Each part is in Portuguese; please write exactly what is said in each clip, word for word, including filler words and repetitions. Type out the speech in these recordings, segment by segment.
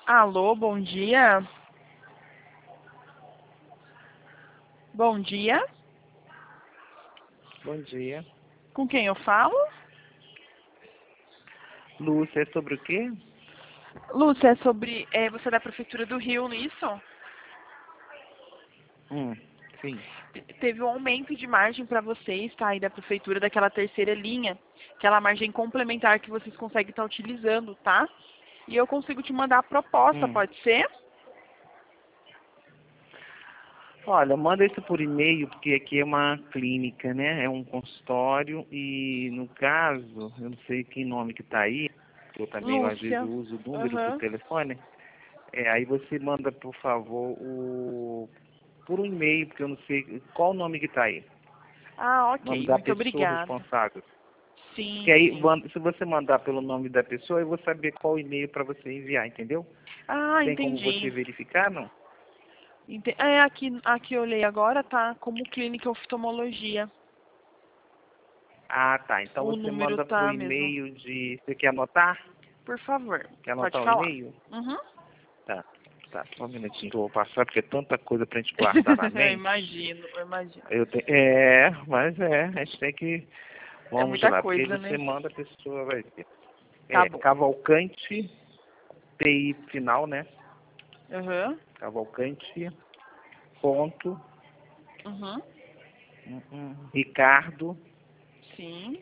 Alô, bom dia. Bom dia. Bom dia. Com quem eu falo? Lúcia, é sobre o quê? Lúcia, é sobre... É, você é da Prefeitura do Rio, não é isso? Hum, sim. Te- Teve um aumento de margem para vocês, tá? Aí da Prefeitura, daquela terceira linha. Aquela margem complementar que vocês conseguem estar utilizando, tá? E eu consigo te mandar a proposta, Hum. pode ser? Olha, manda isso por e-mail, porque aqui é uma clínica, né? É um consultório e, no caso, eu não sei que nome que tá aí, que eu também, às vezes, Lúcia. uso o número do Aham. telefone. É, aí você manda, por favor, o... por um e-mail, porque eu não sei qual o nome que tá aí. Ah, O nome ok. da Muito pessoa obrigada. responsável. Porque Sim, aí, sim. manda- se você mandar pelo nome da pessoa, eu vou saber qual e-mail para você enviar, entendeu? Ah, Tem como você entendi. verificar, não? Ente- É, aqui, aqui eu olhei agora, tá? Como clínica oftalmologia. Ah, tá. Então O você número manda pro tá mesmo. e-mail de... Você quer anotar? Por favor, Quer pode anotar o falar. e-mail? Uhum. Tá. Tá, só um minutinho que eu vou passar, porque é tanta coisa pra gente guardar na Eu mente. imagino, eu imagino. Eu te... É, mas é, a gente tem que... É Vamos muita lá, porque aí coisa, você né? manda, a pessoa vai ver. Tá É, bom. Cavalcante, T I final, né? Aham. Cavalcante, ponto, Uhum. hum, hum, Ricardo, Sim.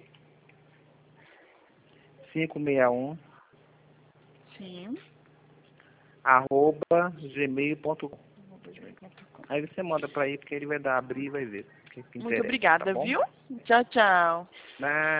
quinhentos e sessenta e um, Sim. arroba gmail ponto com. arroba gmail ponto com. Aí você manda pra aí, porque ele vai dar abrir e vai ver o que que Muito interessa, tá obrigada, bom? viu? Tchau, tchau. Na